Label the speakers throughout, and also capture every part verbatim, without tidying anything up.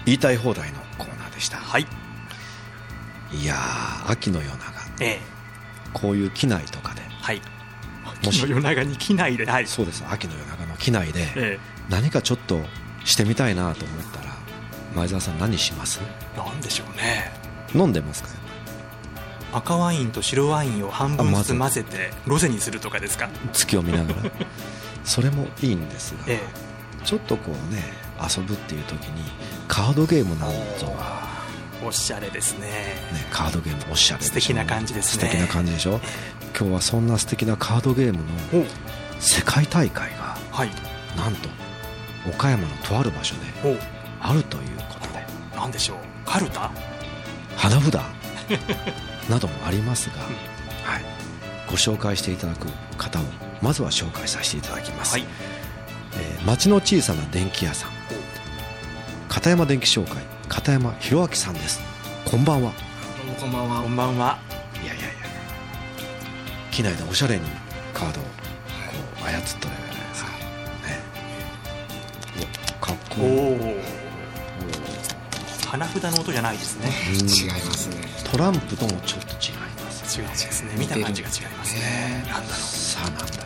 Speaker 1: 言いたい放題のコーナーでした。
Speaker 2: はい。
Speaker 1: いやー、秋の夜長、
Speaker 2: ええ、
Speaker 1: こういう機内とかで、
Speaker 2: はい、秋の夜長に機内で、はい、
Speaker 1: そうです、秋の夜長の機内で、
Speaker 2: ええ、
Speaker 1: 何かちょっとしてみたいなと思ったら、前澤さん何します？
Speaker 2: なんでしょうね。
Speaker 1: 飲んでますか？
Speaker 2: 赤ワインと白ワインを半分ずつ混ぜてロゼにするとかですか？
Speaker 1: 月を見ながらそれもいいんですが、
Speaker 2: え
Speaker 1: え、ちょっとこうね、遊ぶっていう時にカードゲームなんぞは
Speaker 2: おしゃれですね。ね、
Speaker 1: カードゲームおしゃれでしょ。
Speaker 2: 素敵な感じですね。
Speaker 1: 素敵な感じでしょ。今日はそんな素敵なカードゲームの世界大会が、はい、なんと岡山のとある場所であるということで、
Speaker 2: なんでしょう、カルタ、
Speaker 1: 花札などもありますが、うん、はい、ご紹介していただく方をまずは紹介させていただきます。はい、えー、町の小さな電気屋さん、片山電気商会片山博明さんです。こんばんは。
Speaker 2: どうもこんばんは。こんばんは。
Speaker 1: いやいやいや、機内でおしゃれにカードをこう操ってるじゃないですか、ね、かっこいい。
Speaker 2: お花札の音じゃないですね。
Speaker 3: 違いますね。
Speaker 1: トランプともちょっと違います。
Speaker 2: 違いますね。見た感じが違いますね。なんだろう。
Speaker 1: さあなんだろう。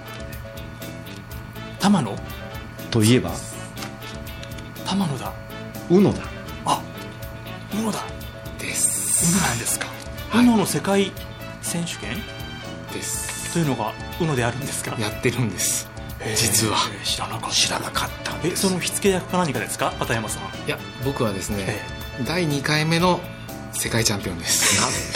Speaker 2: 玉野
Speaker 1: といえば
Speaker 2: 玉野だ。
Speaker 1: ウノだ。
Speaker 2: あ、ウノだ
Speaker 3: です。
Speaker 2: ウノなんですか。ウノの世界選手権
Speaker 3: です
Speaker 2: というのがウノであるんですか。
Speaker 3: やってるんです、実は。
Speaker 2: 知らなかった。
Speaker 1: 知らなかったんです。
Speaker 2: え、その火付け役か何かですか、片山さん。
Speaker 3: いや、僕はですね、ええ、だいにかいめの世界チャンピオンです。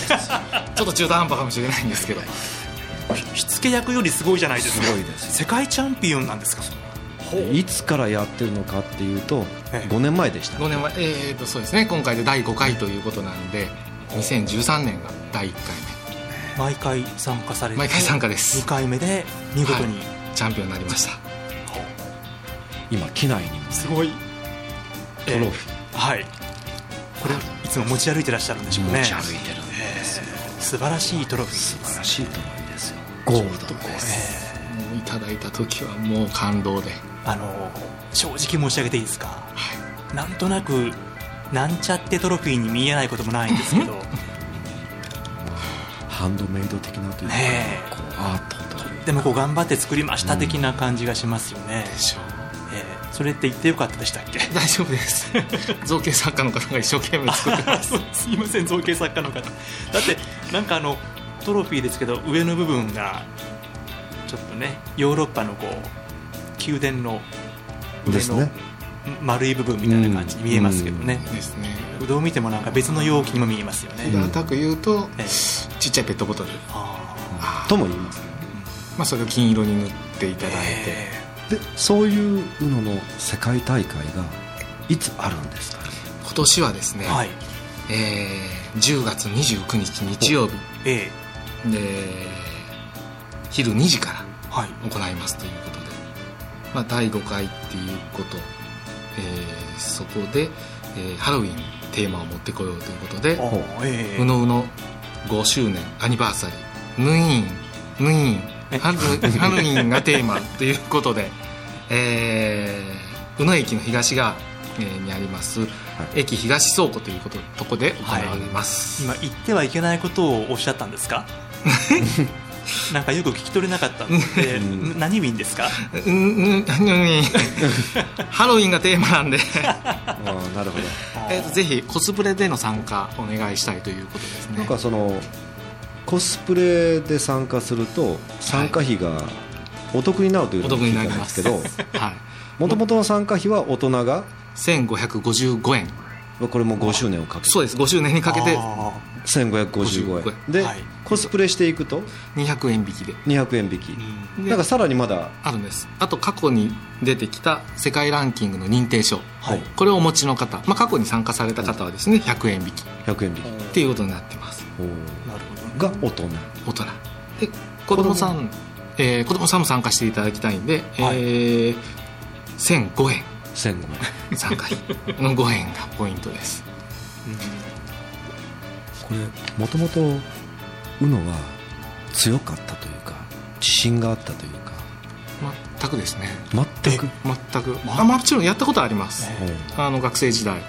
Speaker 3: ちょっと中途半端かもしれないんですけど、
Speaker 2: 火付け役よりすごいじゃないですか。
Speaker 1: すごいです。世
Speaker 2: 界チャンピオンなんですか。
Speaker 1: いつからやってるのかっていうと、ええ、ごねんまえでした、ね、
Speaker 3: ごねんまえ、えー、とそうですね。今回でだいごかいということなんで、にせんじゅうさんねんがだいいっかいめ。
Speaker 2: 毎回参加されて、
Speaker 3: 毎回参加です。
Speaker 2: にかいめで見事に、はい、
Speaker 3: チャンピオンになりました。
Speaker 1: 今機内にも
Speaker 2: すごい
Speaker 1: トロフィー、
Speaker 2: えー、はい、これいつも持ち歩いてらっしゃるんでしょうね。
Speaker 1: 持ち歩いてるんですよ、
Speaker 2: えー、素晴らしいトロフィー。
Speaker 1: 素晴らしいトロフィーですよ。ゴールドです、
Speaker 3: えー、もういただいた時はもう感動で、
Speaker 2: あの正直申し上げていいですか、はい、なんとなくなんちゃってトロフィーに見えないこともないんですけど
Speaker 1: ハンドメイド的なというか、ね、こうアートというか、
Speaker 2: でもこう頑張って作りました的な感じがしますよね、
Speaker 3: うん、でしょう、
Speaker 2: えー、それって言ってよかったでしたっけ。
Speaker 3: 大丈夫です造形作家の方が一生懸命作ってます
Speaker 2: すいません、造形作家の方だってなんかあのトロフィーですけど上の部分がちょっとね、ヨーロッパのこう宮殿の上の丸い部分みたいな感じに見えますけどね。
Speaker 3: ですね。
Speaker 2: どう見てもなんか別の容器にも見えますよね。
Speaker 3: 平たく言うと、ええ、ちっちゃいペットボトル
Speaker 1: とも言います、ね。
Speaker 3: まあ、それを金色に塗っていただいて、
Speaker 1: えー、でそういうのの世界大会がいつあるんですか。
Speaker 3: 今年はですね、はい、えー、じゅうがつにじゅうくにち日曜日、えー、で昼にじから行いますということで、まあ、だいごかいっていうこと、えー、そこで、えー、ハロウィンテーマを持ってこようということで、えー、うのうのごしゅうねんアニバーサリーヌイーンヌイーンハロウィンがテーマということで、えー、宇野駅の東側にあります、はい、駅東倉庫ということとこで行われます、
Speaker 2: はい、今言ってはいけないことをおっしゃったんですかなんかよく聞き取れなかったので何ウィンですか。
Speaker 3: うんハロウィンがテーマなんで
Speaker 1: あ、なるほど、
Speaker 3: えーとぜひコスプレでの参加お願いしたいということですね。
Speaker 1: なんかそのコスプレで参加すると参加費がお得になるというのを聞いたんですけど、もともとの参加費は大人が
Speaker 3: せんごひゃくごじゅうごえん、
Speaker 1: これもごしゅうねんをかけて、
Speaker 3: そうです、ごしゅうねんにかけて
Speaker 1: せんごひゃくごじゅうごえんで、はい、コスプレしていくと
Speaker 3: にひゃくえん引きで
Speaker 1: にひゃくえん引き、うん、なんかさらにまだ
Speaker 3: あるんです。あと過去に出てきた世界ランキングの認定証、はい、これをお持ちの方、まあ、過去に参加された方はですねひゃくえん引きひ
Speaker 1: ゃくえん引き
Speaker 3: っていうことになってます。
Speaker 2: おなる
Speaker 1: ほど、が大人
Speaker 3: 大人で子供さん、えー、子供さんも参加していただきたいんで、はい、えー、せんごえん
Speaker 1: せんごえん
Speaker 3: 参加費のごえんがポイントです、うん、
Speaker 1: これもともと宇野は強かったというか自信があったというか。
Speaker 3: 全くですね。
Speaker 1: 全く
Speaker 3: 全く、まあ、もちろんやったことはあります、あの学生時代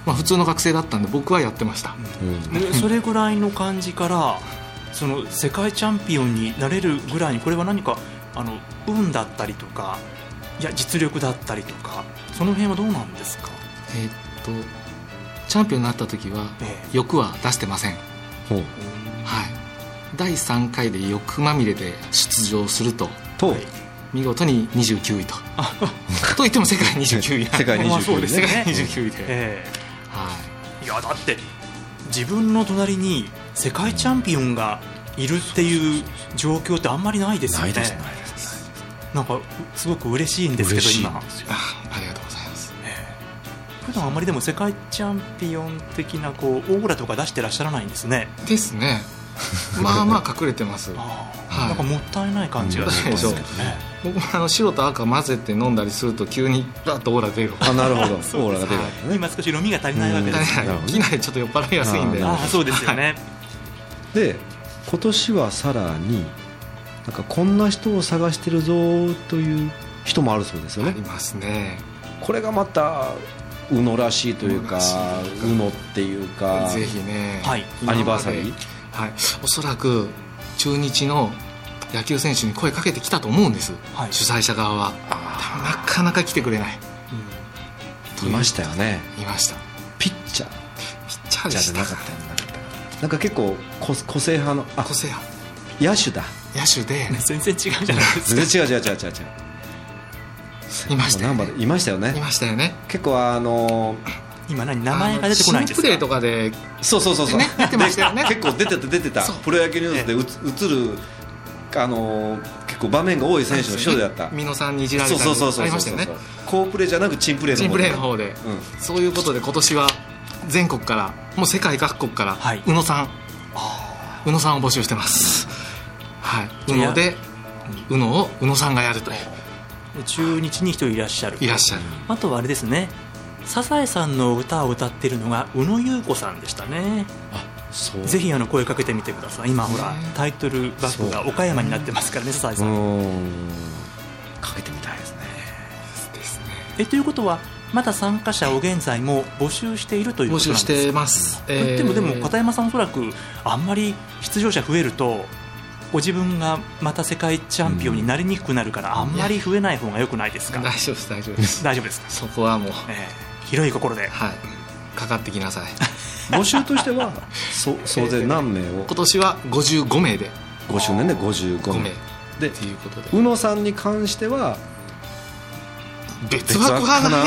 Speaker 3: まあ、普通の学生だったんで僕はやってました、
Speaker 2: うん、でそれぐらいの感じからその世界チャンピオンになれるぐらいにこれは何かあの運だったりとかいや実力だったりとかその辺はどうなんですか？
Speaker 3: えー、っとチャンピオンになった時は欲は出してません、えーはい、だいさんかいで欲まみれで出場すると、はい、見事ににじゅうきゅういとといっても世界にじゅうきゅうい
Speaker 1: 世界にじゅうきゅうい、
Speaker 2: ね、世界
Speaker 3: にじゅうきゅういで、
Speaker 2: えーはい、いやだって自分の隣に世界チャンピオンがいるっていう状況ってあんまりないですよね。
Speaker 1: ないですないです。
Speaker 2: なんかすごく嬉しいんですけど今 あ,
Speaker 3: ありがとうございます、
Speaker 2: えー、普段あんまりでも世界チャンピオン的なこうオーラとか出してらっしゃらないんですね。
Speaker 3: ですねまあまあ隠れてます
Speaker 2: あ、はい、なんかもったいない感じがしますけどね。
Speaker 3: 僕もあの白と赤混ぜて飲んだりすると急にバッとオーラ出る。
Speaker 1: あ、なるほどオーラが出るわけね。
Speaker 2: 今少し飲みが足りないわけですね。
Speaker 3: いきなりちょっと酔っ払いやすいんで。
Speaker 2: ああそうですよね
Speaker 1: で今年はさらになんかこんな人を探してるぞという人もあるそうですよね。
Speaker 3: ありますね。
Speaker 1: これがまた宇野らしいというか宇野っていうか
Speaker 3: ぜひね、
Speaker 1: はい、アニバーサリー、
Speaker 3: はい、おそらく中日の野球選手に声かけてきたと思うんです、はい、主催者側は。なかなか来てくれない、
Speaker 1: うん、いましたよね。
Speaker 3: いました。
Speaker 1: ピッチャー
Speaker 3: ピッチャーでした。
Speaker 1: なかったなかったなんか結構個性派の
Speaker 3: あ個性派
Speaker 1: 野手だ
Speaker 3: 野手で
Speaker 2: 全然違うじゃないですか。
Speaker 1: 全然違う違う違う違う違う
Speaker 3: いましたよね。
Speaker 1: いましたよね。
Speaker 3: いましたよね。
Speaker 1: 結構あの
Speaker 2: ー、今何名前が出てこないんですか。
Speaker 3: 新プレーとかで
Speaker 1: そうそうそうそう、
Speaker 3: ね、出てましたよね。
Speaker 1: 結構出てた出てたプロ野球ニュースで映るあのー、結構場面が多い選手の一人だった。
Speaker 3: 美濃さんにいじられたりありましたよね。
Speaker 1: 好プレーじゃなくチンプレーの方で、
Speaker 3: チンプレーの方で、うん、そういうことで今年は全国からもう世界各国から、はい、宇野さん宇野さんを募集してます、はい、宇野で宇野を宇野さんがやるという。
Speaker 2: 中日に一人いらっしゃる。
Speaker 3: いらっしゃる。
Speaker 2: あとはあれですね、サザエさんの歌を歌ってるのが宇野優子さんでしたね。あ、そうぜひあの声かけてみてください。今ほらタイトルバックが岡山になってますからね、サザエさん。
Speaker 1: かけてみたいですね。
Speaker 3: ですね。
Speaker 2: えということはまだ参加者を現在も募集しているということなんですか。
Speaker 3: 募集してます、
Speaker 2: えー、でもでも片山さんおそらくあんまり出場者増えるとご自分がまた世界チャンピオンになりにくくなるから、うん、あんまり増えない方が良くないですか。
Speaker 3: 大丈夫です大丈夫です
Speaker 2: 大丈夫ですか。
Speaker 3: そこはもう、
Speaker 2: えー、広い心で、
Speaker 3: はい、かかってきなさい
Speaker 1: 募集としてはそ総勢何名を、えー、
Speaker 3: 今年はごじゅうごめいで
Speaker 1: ご周年でごじゅうごめいで
Speaker 3: ということで、
Speaker 1: 宇野さんに関しては
Speaker 3: 別枠派な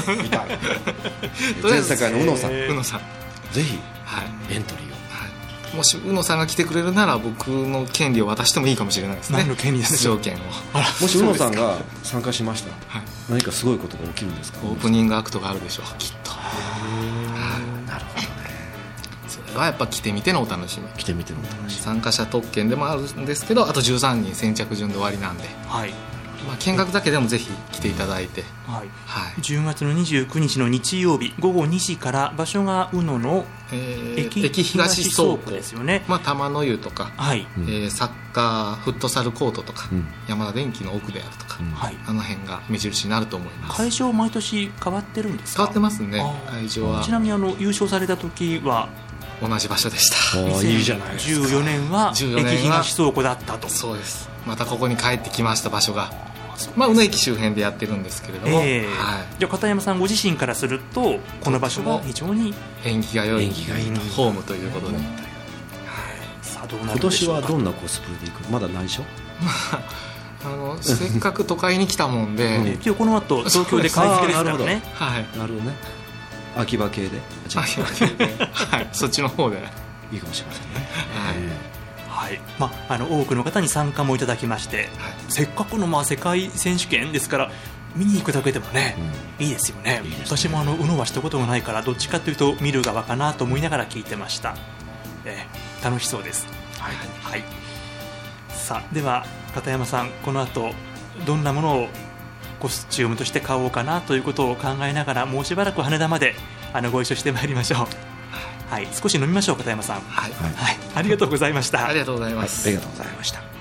Speaker 1: 全世界の宇野さん、
Speaker 3: 宇野さん
Speaker 1: ぜひ、
Speaker 3: はい、
Speaker 1: エントリーを、
Speaker 3: はい、もし宇野さんが来てくれるなら僕の権利を渡してもいいかもしれないですね。
Speaker 2: 何の権利ですか。
Speaker 3: 出場権を。
Speaker 1: もし宇野さんが参加しましたら、はい、何かすごいことが起きるんですか。
Speaker 3: オープニングアクトがあるでしょうきっと。
Speaker 1: なるほどね。
Speaker 3: それはやっぱ来てみてのお楽しみ。
Speaker 1: 来てみてのお楽しみ。
Speaker 3: 参加者特権でもあるんですけど、あとじゅうさんにん先着順で終わりなんで、はい、まあ、見学だけでもぜひ来ていただいて、
Speaker 2: はいはい、じゅうがつのにじゅうくにちの日曜日ごごにじから場所が宇野の駅、
Speaker 3: えー、駅東倉庫
Speaker 2: ですよね。
Speaker 3: まあ、玉の湯とか、はい、えー、サッカーフットサルコートとか、うん、山田電機の奥であるとか、うん、あの辺が目印になると思います。
Speaker 2: 会場毎年変わってるんですか。
Speaker 3: 変わってますね。会場は
Speaker 2: ちなみにあの優勝された時は
Speaker 3: 同じ場所でした。
Speaker 1: いいじゃないですか。
Speaker 2: じゅうよねんは駅東倉庫だったと。
Speaker 3: そうです。またここに帰ってきました。場所がまあ、宇野駅周辺でやってるんですけれども、えーはい、
Speaker 2: じゃあ片山さんご自身からするとこの場所が非常に
Speaker 3: 縁起が良い
Speaker 1: 縁起がいい
Speaker 3: ホームということで、はい、
Speaker 2: さあどうなるでしょうか。
Speaker 1: 今年はどんなコスプレでいく。まだ内緒、
Speaker 3: まあ、あのせっかく都会に来たもんで、うん、
Speaker 2: 今日この後東京で買い付けですからね。
Speaker 3: はい、
Speaker 1: なるほどね。秋葉系で
Speaker 3: 秋葉系で、はい、そっちの方で
Speaker 1: いいかもしれませんね。
Speaker 2: はい、はいまあ、あの多くの方に参加もいただきまして、はい、せっかくのまあ世界選手権ですから見に行くだけでもね、うん、いいですよね。いいですね。私もあの宇野はしたことがないからどっちかというと見る側かなと思いながら聞いてました。えー、楽しそうです、はいはい、さあでは片山さんこの後どんなものをコスチュームとして買おうかなということを考えながらもうしばらく羽田まであのご一緒してまいりましょう。はい、少し飲みましょう片山さん。はい、はい、ありがとうございました。
Speaker 3: ありがとうございます。
Speaker 1: はい、ありがとうございました。